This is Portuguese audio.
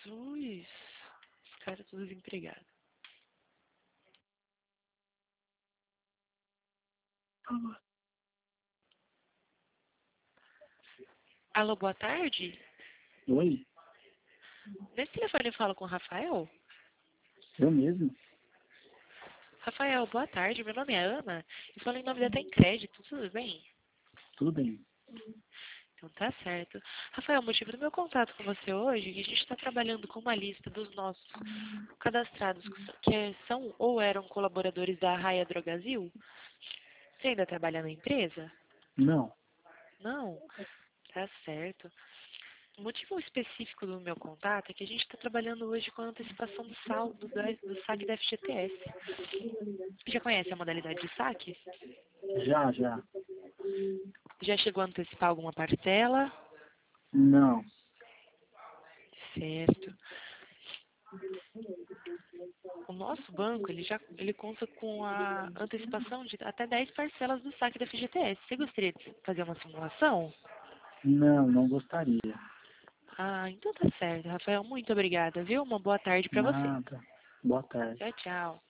Jesus. Os caras todos desempregados. Alô, boa tarde? Oi, Nesse telefone eu falo com o Rafael? eu mesmo? Rafael, boa tarde. Meu nome é Ana. Eu falo em nome da Tem Crédito. Tudo bem? Tudo bem. Então tá certo. Rafael, o motivo do meu contato com você hoje é que a gente está trabalhando com uma lista dos nossos cadastrados que são ou eram colaboradores da Raia Drogazil. Você ainda trabalha na empresa? Não. Não? Tá certo. O motivo específico do meu contato é que a gente está trabalhando hoje com a antecipação do saldo do saque da FGTS. Já conhece a modalidade de saque? Já. Já chegou a antecipar alguma parcela? Não. Certo. O nosso banco, ele conta com a antecipação de até 10 parcelas do saque da FGTS. Você gostaria de fazer uma simulação? Não gostaria. Ah, então tá certo, Rafael. Muito obrigada, viu? Uma boa tarde para você. Nada. Boa tarde. Tchau, tchau.